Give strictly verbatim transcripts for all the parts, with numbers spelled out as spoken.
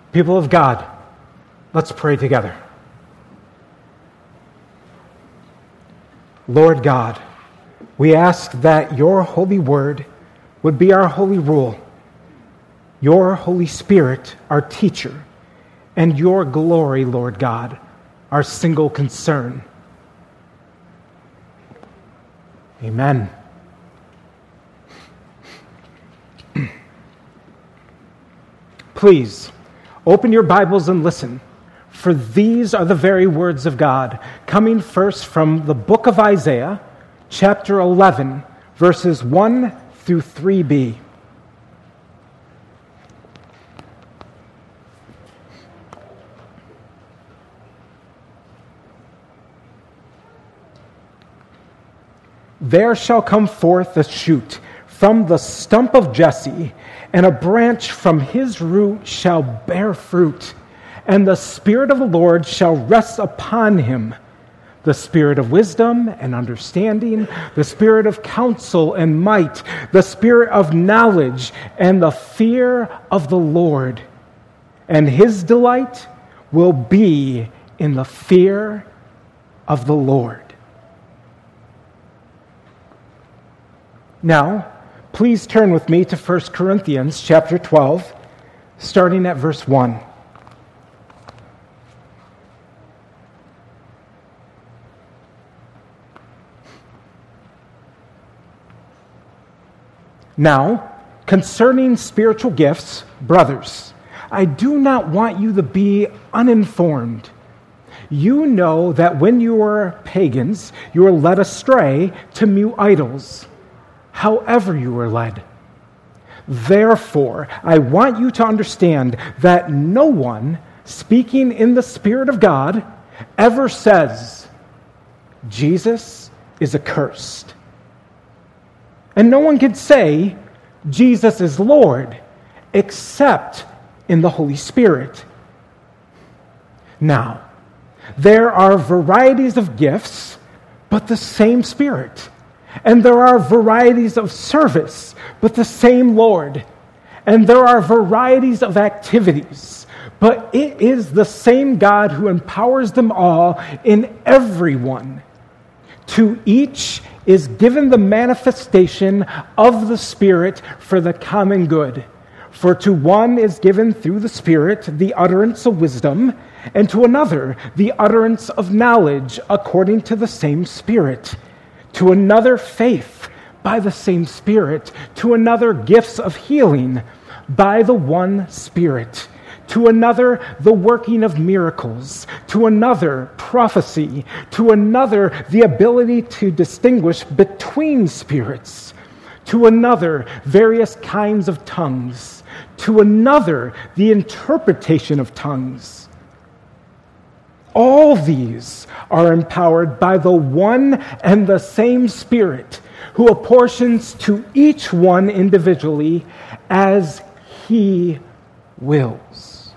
People of God, let's pray together. Lord God, we ask that your holy word would be our holy rule, your Holy Spirit, our teacher, and your glory, Lord God, our single concern. Amen. Please, open your Bibles and listen, for these are the very words of God, coming first from the book of Isaiah, chapter eleven, verses one through three b. There shall come forth a shoot from the stump of Jesse, and a branch from his root shall bear fruit, and the Spirit of the Lord shall rest upon him, the Spirit of wisdom and understanding, the Spirit of counsel and might, the Spirit of knowledge and the fear of the Lord. And his delight will be in the fear of the Lord. Now, please turn with me to First Corinthians chapter twelve, starting at verse one. Now, concerning spiritual gifts, brothers, I do not want you to be uninformed. You know that when you were pagans, you were led astray to mute idols, however you were led. Therefore, I want you to understand that no one speaking in the Spirit of God ever says, Jesus is accursed. And no one can say, Jesus is Lord, except in the Holy Spirit. Now, there are varieties of gifts, but the same Spirit. And there are varieties of service, but the same Lord. And there are varieties of activities, but it is the same God who empowers them all in everyone. To each is given the manifestation of the Spirit for the common good. For to one is given through the Spirit the utterance of wisdom, and to another the utterance of knowledge according to the same Spirit. To another faith by the same Spirit, to another gifts of healing by the one Spirit, to another the working of miracles, to another prophecy, to another the ability to distinguish between spirits, to another various kinds of tongues, to another the interpretation of tongues. All these are empowered by the one and the same Spirit, who apportions to each one individually as he wills.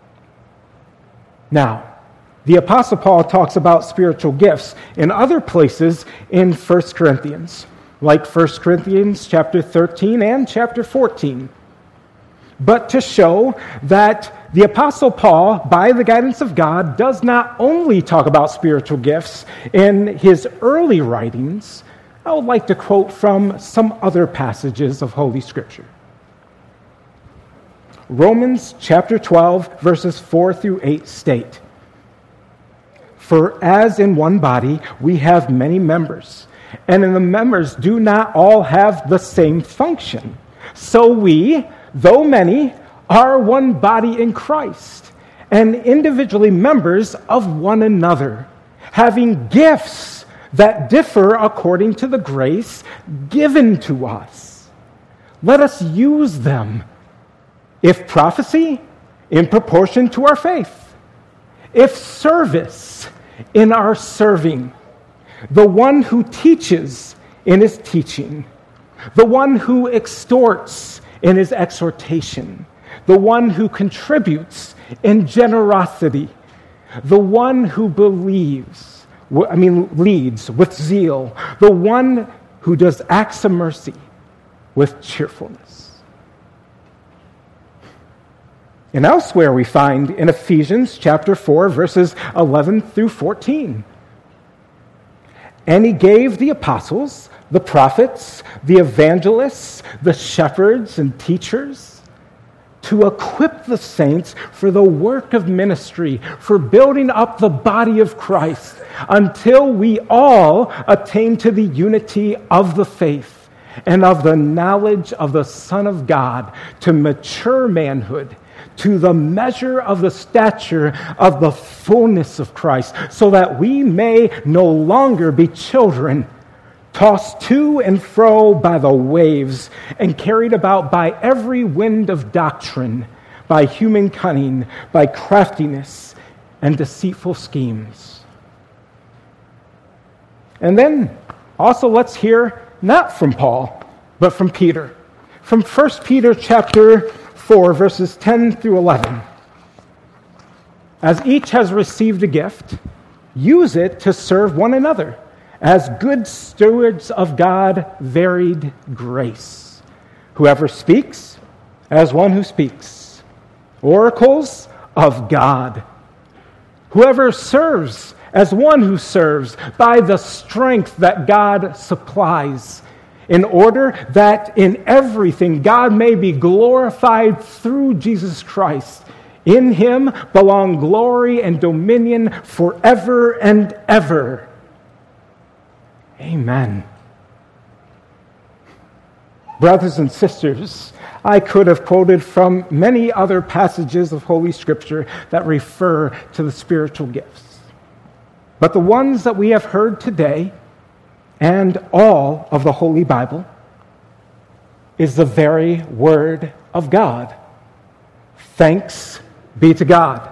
Now, the Apostle Paul talks about spiritual gifts in other places in First Corinthians, like First Corinthians chapter thirteen and chapter fourteen. But to show that the Apostle Paul, by the guidance of God, does not only talk about spiritual gifts in his early writings, I would like to quote from some other passages of Holy Scripture. Romans chapter twelve, verses four through eight state, "For as in one body we have many members, and the members do not all have the same function, so we, though many, are one body in Christ, and individually members of one another, having gifts that differ according to the grace given to us. Let us use them. If prophecy, in proportion to our faith. If service, in our serving. The one who teaches, in his teaching. The one who exhorts, in his exhortation. The one who contributes in generosity. The one who believes, I mean leads with zeal. The one who does acts of mercy with cheerfulness." And elsewhere we find in Ephesians chapter four, verses eleven through fourteen. And he gave the apostles, the prophets, the evangelists, the shepherds and teachers to equip the saints for the work of ministry, for building up the body of Christ, until we all attain to the unity of the faith and of the knowledge of the Son of God, to mature manhood, to the measure of the stature of the fullness of Christ, so that we may no longer be children, tossed to and fro by the waves and carried about by every wind of doctrine, by human cunning, by craftiness and deceitful schemes. And then also let's hear not from Paul, but from Peter. From First Peter chapter four, verses ten through eleven. As each has received a gift, use it to serve one another as good stewards of God varied grace. Whoever speaks, as one who speaks, oracles of God. Whoever serves, as one who serves, by the strength that God supplies, in order that in everything God may be glorified through Jesus Christ. In him belong glory and dominion forever and ever. Amen. Brothers and sisters, I could have quoted from many other passages of Holy Scripture that refer to the spiritual gifts. But the ones that we have heard today, and all of the Holy Bible, is the very Word of God. Thanks be to God.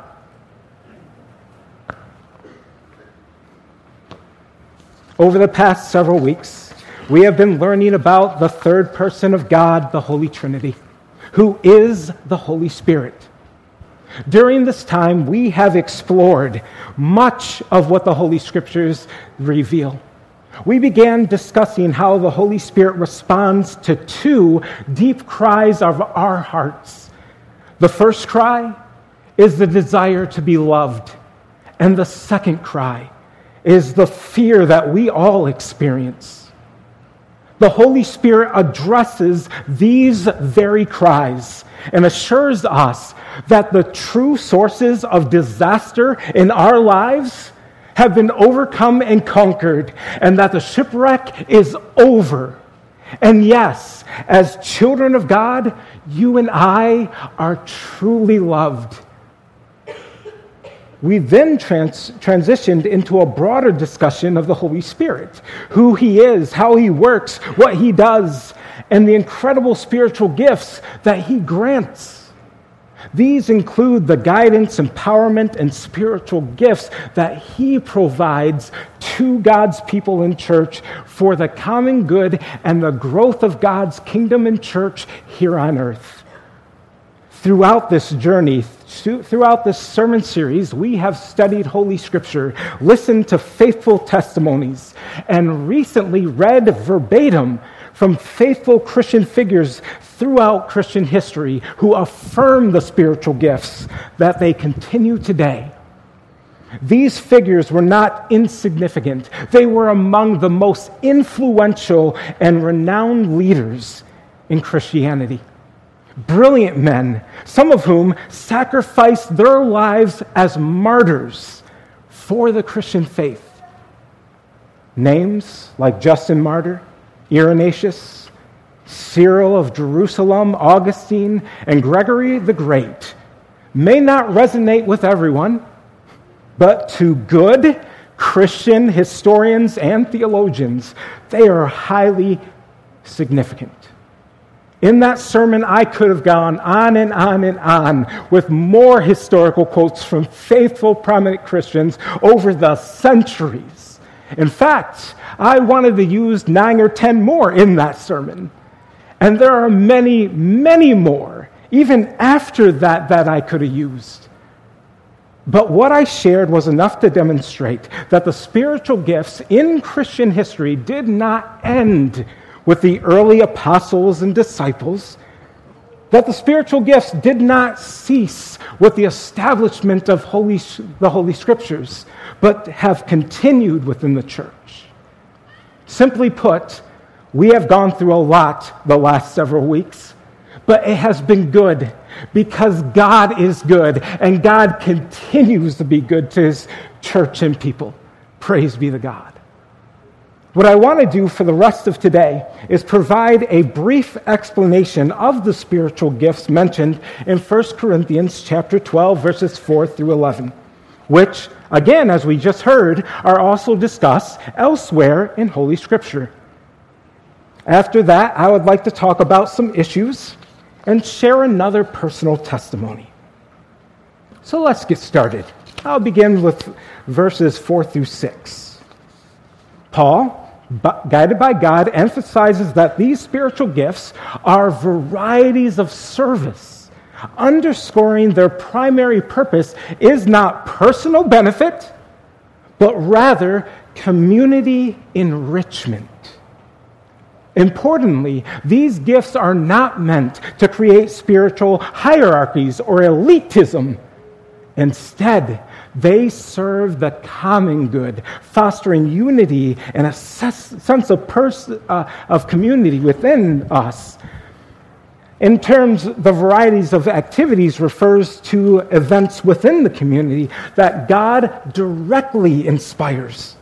Over the past several weeks, we have been learning about the third person of God, the Holy Trinity, who is the Holy Spirit. During this time, we have explored much of what the Holy Scriptures reveal. We began discussing how the Holy Spirit responds to two deep cries of our hearts. The first cry is the desire to be loved, and the second cry is the fear that we all experience. The Holy Spirit addresses these very cries and assures us that the true sources of disaster in our lives have been overcome and conquered, and that the shipwreck is over. And yes, as children of God, you and I are truly loved. We then trans- transitioned into a broader discussion of the Holy Spirit, who he is, how he works, what he does, and the incredible spiritual gifts that he grants. These include the guidance, empowerment, and spiritual gifts that he provides to God's people in church for the common good and the growth of God's kingdom and church here on earth. Throughout this journey, throughout this sermon series, we have studied Holy Scripture, listened to faithful testimonies, and recently read verbatim from faithful Christian figures throughout Christian history who affirm the spiritual gifts that they continue today. These figures were not insignificant. They were among the most influential and renowned leaders in Christianity. Brilliant men, some of whom sacrificed their lives as martyrs for the Christian faith. Names like Justin Martyr, Irenaeus, Cyril of Jerusalem, Augustine, and Gregory the Great may not resonate with everyone, but to good Christian historians and theologians, they are highly significant. In that sermon, I could have gone on and on and on with more historical quotes from faithful, prominent Christians over the centuries. In fact, I wanted to use nine or ten more in that sermon. And there are many, many more, even after that, that I could have used. But what I shared was enough to demonstrate that the spiritual gifts in Christian history did not end with the early apostles and disciples, that the spiritual gifts did not cease with the establishment of Holy, the Holy Scriptures, but have continued within the church. Simply put, we have gone through a lot the last several weeks, but it has been good because God is good and God continues to be good to his church and people. Praise be to God. What I want to do for the rest of today is provide a brief explanation of the spiritual gifts mentioned in First Corinthians chapter twelve, verses four through eleven, which, again, as we just heard, are also discussed elsewhere in Holy Scripture. After that, I would like to talk about some issues and share another personal testimony. So let's get started. I'll begin with verses four through six. Paul, guided by God, emphasizes that these spiritual gifts are varieties of service, underscoring their primary purpose is not personal benefit, but rather community enrichment. Importantly, these gifts are not meant to create spiritual hierarchies or elitism. Instead, they serve the common good, fostering unity and a sense of pers- uh, of community within us. In terms, the varieties of activities refers to events within the community that God directly inspires.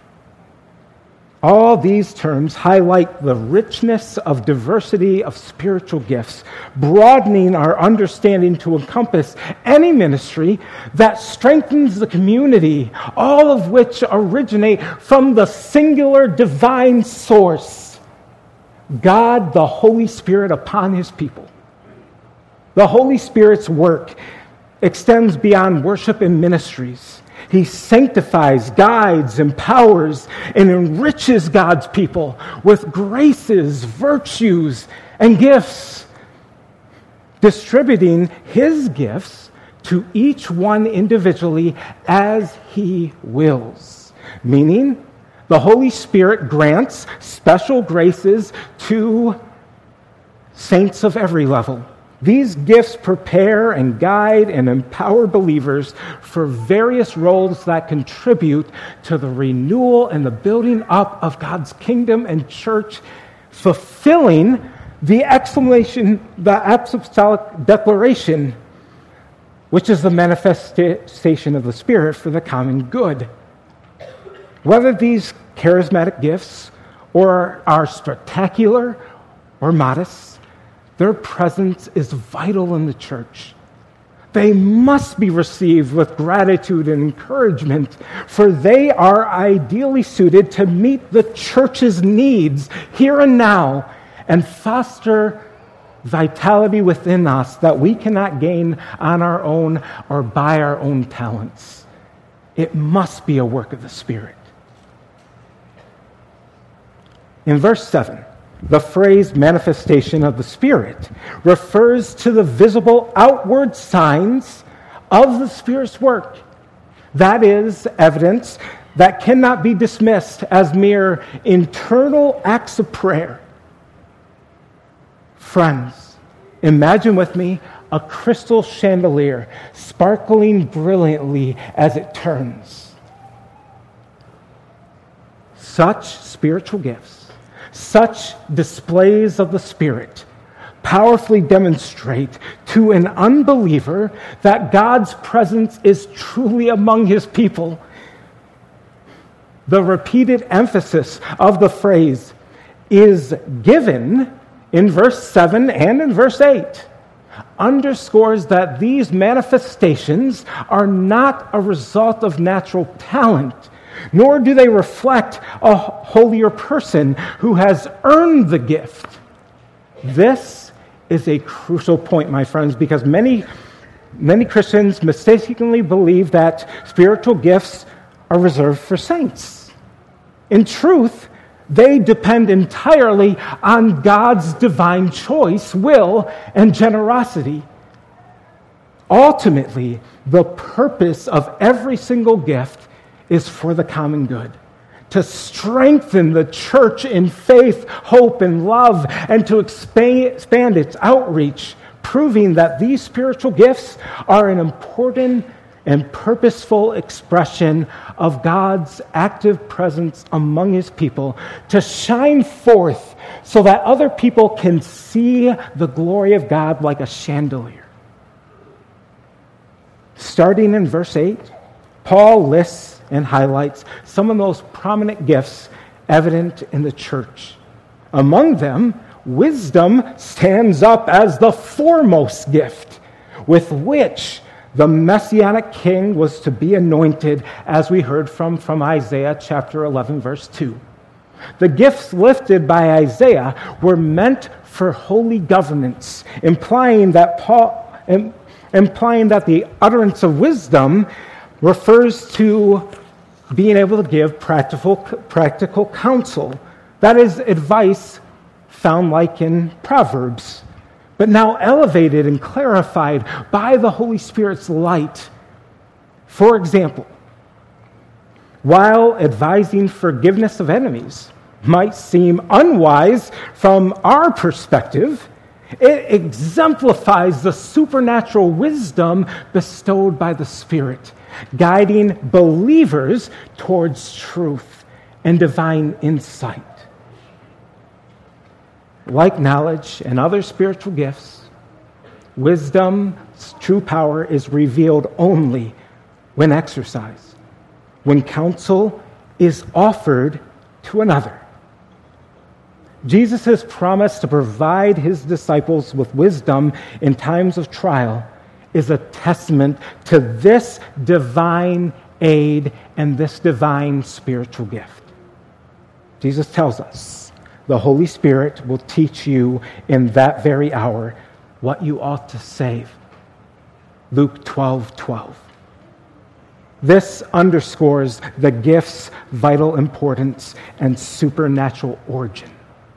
All these terms highlight the richness of diversity of spiritual gifts, broadening our understanding to encompass any ministry that strengthens the community, all of which originate from the singular divine source, God, the Holy Spirit, upon his people. The Holy Spirit's work extends beyond worship and ministries. He sanctifies, guides, empowers, and enriches God's people with graces, virtues, and gifts, distributing his gifts to each one individually as he wills. Meaning, the Holy Spirit grants special graces to saints of every level. These gifts prepare and guide and empower believers for various roles that contribute to the renewal and the building up of God's kingdom and church, fulfilling the exclamation, the apostolic declaration, which is the manifestation of the Spirit for the common good. Whether these charismatic gifts or are spectacular or modest, their presence is vital in the church. They must be received with gratitude and encouragement, for they are ideally suited to meet the church's needs here and now and foster vitality within us that we cannot gain on our own or by our own talents. It must be a work of the Spirit. In verse seven, the phrase manifestation of the Spirit refers to the visible outward signs of the Spirit's work. That is evidence that cannot be dismissed as mere internal acts of prayer. Friends, imagine with me a crystal chandelier sparkling brilliantly as it turns. Such spiritual gifts, such displays of the Spirit powerfully demonstrate to an unbeliever that God's presence is truly among his people. The repeated emphasis of the phrase is given in verse seven and in verse eight underscores that these manifestations are not a result of natural talent, nor do they reflect a holier person who has earned the gift. This is a crucial point, my friends, because many, many Christians mistakenly believe that spiritual gifts are reserved for saints. In truth, they depend entirely on God's divine choice, will, and generosity. Ultimately, the purpose of every single gift is for the common good, to strengthen the church in faith, hope, and love, and to expand its outreach, proving that these spiritual gifts are an important and purposeful expression of God's active presence among his people to shine forth so that other people can see the glory of God like a chandelier. Starting in verse eight, Paul lists and highlights some of the most prominent gifts evident in the church. Among them, wisdom stands up as the foremost gift with which the Messianic king was to be anointed, as we heard from, from Isaiah chapter eleven, verse two. The gifts lifted by Isaiah were meant for holy governance, implying that Paul, implying that the utterance of wisdom refers to being able to give practical, practical counsel. That is advice found like in Proverbs, but now elevated and clarified by the Holy Spirit's light. For example, while advising forgiveness of enemies might seem unwise from our perspective, it exemplifies the supernatural wisdom bestowed by the Spirit, guiding believers towards truth and divine insight. Like knowledge and other spiritual gifts, wisdom's true power is revealed only when exercised, when counsel is offered to another. Jesus' promise to provide his disciples with wisdom in times of trial is a testament to this divine aid and this divine spiritual gift. Jesus tells us, the Holy Spirit will teach you in that very hour what you ought to say. Luke twelve twelve. This underscores the gift's vital importance and supernatural origin.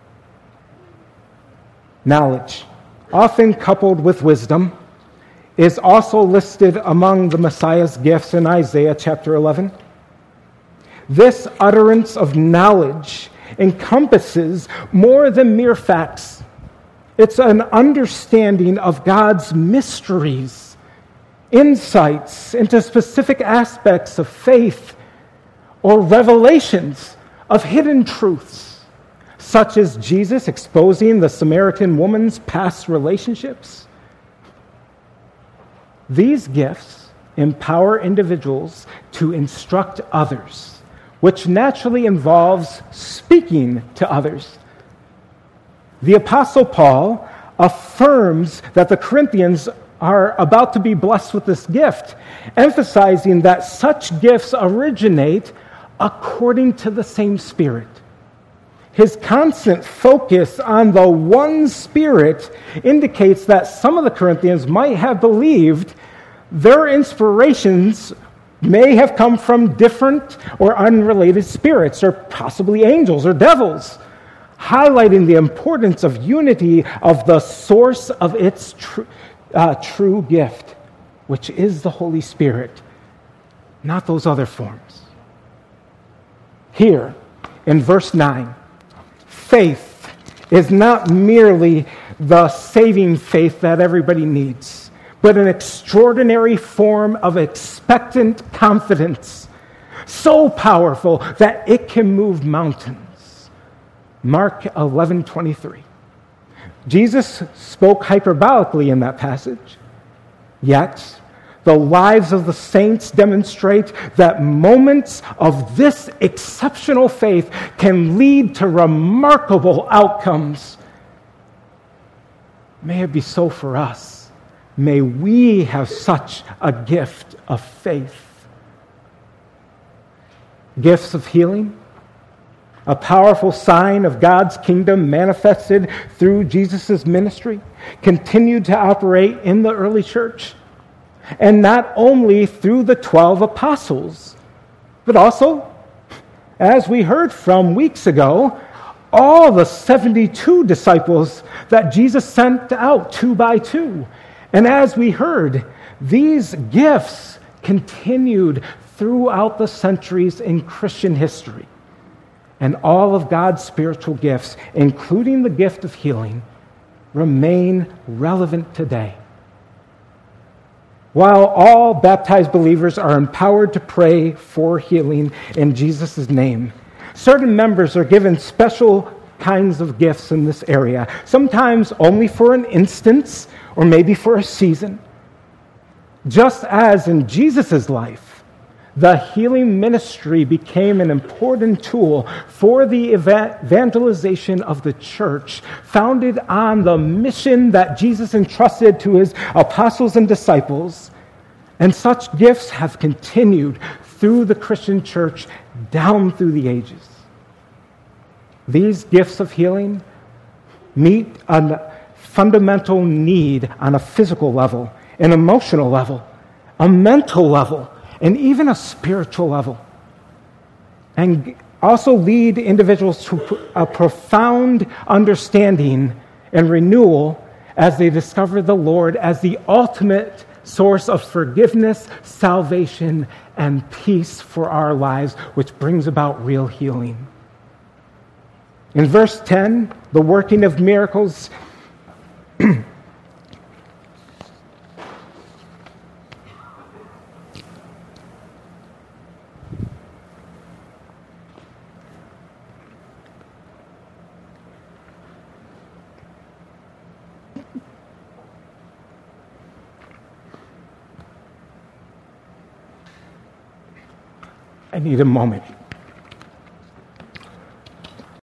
Knowledge, often coupled with wisdom, is also listed among the Messiah's gifts in Isaiah chapter eleven. This utterance of knowledge encompasses more than mere facts. It's an understanding of God's mysteries, insights into specific aspects of faith, or revelations of hidden truths, such as Jesus exposing the Samaritan woman's past relationships. These gifts empower individuals to instruct others, which naturally involves speaking to others. The Apostle Paul affirms that the Corinthians are about to be blessed with this gift, emphasizing that such gifts originate according to the same Spirit. His constant focus on the one Spirit indicates that some of the Corinthians might have believed their inspirations may have come from different or unrelated spirits, or possibly angels or devils, highlighting the importance of unity of the source of its tr- uh, true gift, which is the Holy Spirit, not those other forms. Here, in verse nine, faith is not merely the saving faith that everybody needs, but an extraordinary form of expectant confidence, so powerful that it can move mountains. Mark eleven twenty-three. Jesus spoke hyperbolically in that passage, yet the lives of the saints demonstrate that moments of this exceptional faith can lead to remarkable outcomes. May it be so for us. May we have such a gift of faith. Gifts of healing, a powerful sign of God's kingdom manifested through Jesus' ministry, continued to operate in the early church. And not only through the twelve apostles, but also, as we heard from weeks ago, all the seventy-two disciples that Jesus sent out two by two. And as we heard, these gifts continued throughout the centuries in Christian history. And all of God's spiritual gifts, including the gift of healing, remain relevant today. While all baptized believers are empowered to pray for healing in Jesus' name, certain members are given special kinds of gifts in this area, sometimes only for an instance or maybe for a season. Just as in Jesus' life, the healing ministry became an important tool for the evangelization of the church, founded on the mission that Jesus entrusted to his apostles and disciples. And such gifts have continued through the Christian church down through the ages. These gifts of healing meet a fundamental need on a physical level, an emotional level, a mental level, and even a spiritual level, and also lead individuals to a profound understanding and renewal as they discover the Lord as the ultimate source of forgiveness, salvation, and peace for our lives, which brings about real healing. In verse ten, the working of miracles I need a moment.